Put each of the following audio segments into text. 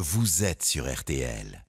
vous êtes sur RTL.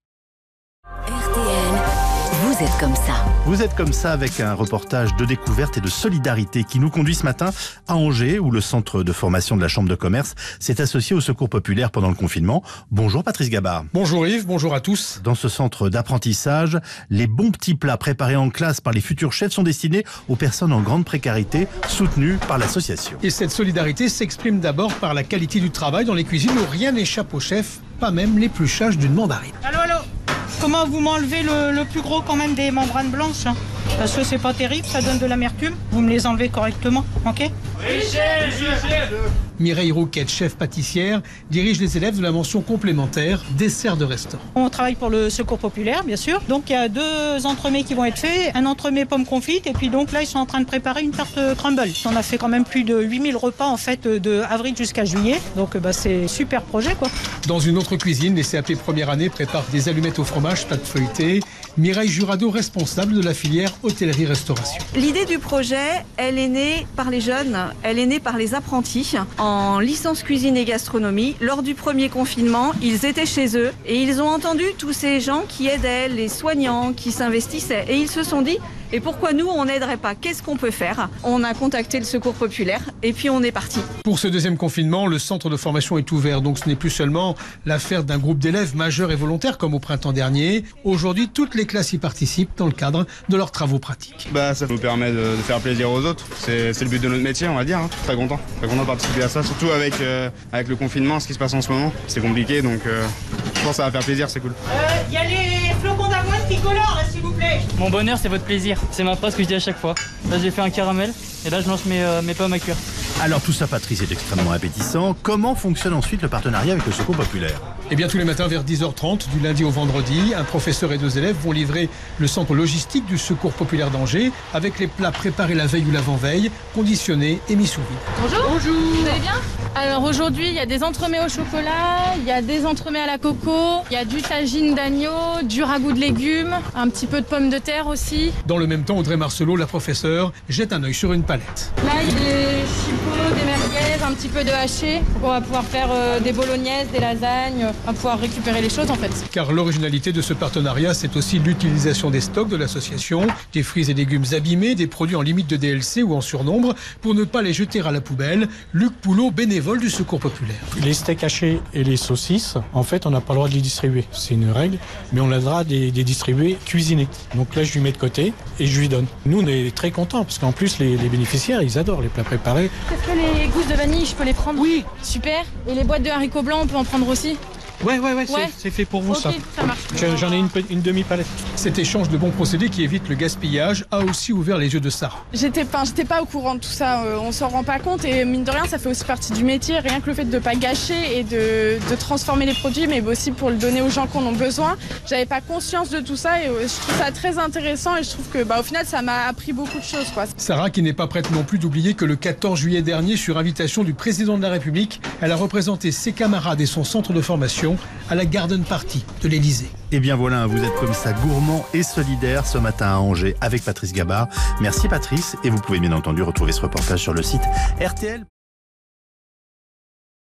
RTL, vous êtes comme ça. Vous êtes comme ça avec un reportage de découverte et de solidarité qui nous conduit ce matin à Angers, où le centre de formation de la Chambre de commerce s'est associé au Secours populaire pendant le confinement. Bonjour Patrice Gabard. Bonjour Yves, bonjour à tous. Dans ce centre d'apprentissage, les bons petits plats préparés en classe par les futurs chefs sont destinés aux personnes en grande précarité, soutenues par l'association. Et cette solidarité s'exprime d'abord par la qualité du travail dans les cuisines où rien n'échappe aux chefs, pas même l'épluchage d'une mandarine. Allô. Comment vous m'enlevez le plus gros quand même des membranes blanches, hein, parce que c'est pas terrible, ça donne de l'amertume. Vous me les enlevez correctement, ok? Oui, chef. Mireille Rouquette, chef pâtissière, dirige les élèves de la mention complémentaire dessert de restaurant. On travaille pour le Secours populaire, bien sûr. Donc il y a 2 entremets qui vont être faits, un entremets pomme confite, et puis donc là ils sont en train de préparer une tarte crumble. On a fait quand même plus de 8000 repas en fait de avril jusqu'à juillet, donc c'est super projet quoi. Dans une autre cuisine, les CAP première année préparent des allumettes au fromage, pâte feuilletée. Mireille Jurado, responsable de la filière hôtellerie-restauration. L'idée du projet, elle est née par les jeunes, elle est née par les apprentis en licence cuisine et gastronomie. Lors du premier confinement, ils étaient chez eux et ils ont entendu tous ces gens qui aidaient, les soignants, qui s'investissaient. Et ils se sont dit, et pourquoi nous, on n'aiderait pas? Qu'est-ce qu'on peut faire? On a contacté le Secours populaire et puis on est parti. Pour ce deuxième confinement, le centre de formation est ouvert. Donc ce n'est plus seulement l'affaire d'un groupe d'élèves majeurs et volontaires comme au printemps dernier. Aujourd'hui, toutes les classes y participent dans le cadre de leurs travaux pratiques. Ça nous permet de faire plaisir aux autres. C'est le but de notre métier, on va dire. Hein. Très content de participer à ça. Surtout avec le confinement, ce qui se passe en ce moment. C'est compliqué, donc je pense que ça va faire plaisir, c'est cool. Il y a les flocons d'avoine tricolores, s'il vous plaît. Mon bonheur, c'est votre plaisir. C'est ma phrase que je dis à chaque fois. Là, j'ai fait un caramel et là, je lance mes pommes à cuire. Alors tout ça, Patrice, est extrêmement appétissant. Comment fonctionne ensuite le partenariat avec le Secours populaire? Eh bien, tous les matins vers 10h30, du lundi au vendredi, un professeur et 2 élèves vont livrer le centre logistique du Secours populaire d'Angers avec les plats préparés la veille ou l'avant-veille, conditionnés et mis sous vide. Bonjour. Vous allez bien? Alors aujourd'hui, il y a des entremets au chocolat, il y a des entremets à la coco, il y a du tagine d'agneau, du ragoût de légumes, un petit peu de pommes de terre aussi. Dans le même temps, Audrey Marcelot, la professeure, jette un œil sur une palette. Là, il y a des chipots, des merguez, un petit peu de haché. Donc on va pouvoir faire des bolognaises, des lasagnes, on va pouvoir récupérer les choses en fait. Car l'originalité de ce partenariat, c'est aussi l'utilisation des stocks de l'association, des fruits et légumes abîmés, des produits en limite de DLC ou en surnombre, pour ne pas les jeter à la poubelle. Luc Poulot, bénévole du Secours populaire. Les steaks hachés et les saucisses, en fait, on n'a pas le droit de les distribuer. C'est une règle, mais on a le droit de les distribuer cuisinés. Donc là, je lui mets de côté et je lui donne. Nous, on est très contents, parce qu'en plus, les bénéficiaires, ils adorent les plats préparés. Est-ce que les gousses de vanille, je peux les prendre? Oui. Super. Et les boîtes de haricots blancs, on peut en prendre aussi? Ouais. C'est fait pour vous, ça marche. J'en ai une demi-palette. Cet échange de bons procédés qui évite le gaspillage a aussi ouvert les yeux de Sarah. J'étais pas au courant de tout ça, on s'en rend pas compte et mine de rien ça fait aussi partie du métier, rien que le fait de pas gâcher et de transformer les produits mais aussi pour le donner aux gens qui en ont besoin. J'avais pas conscience de tout ça et je trouve ça très intéressant et je trouve que au final ça m'a appris beaucoup de choses quoi. Sarah qui n'est pas prête non plus d'oublier que le 14 juillet dernier, sur invitation du président de la République, elle a représenté ses camarades et son centre de formation à la Garden Party de l'Elysée. Et bien voilà, vous êtes comme ça gourmand et solidaire ce matin à Angers avec Patrice Gabard. Merci Patrice, et vous pouvez bien entendu retrouver ce reportage sur le site RTL.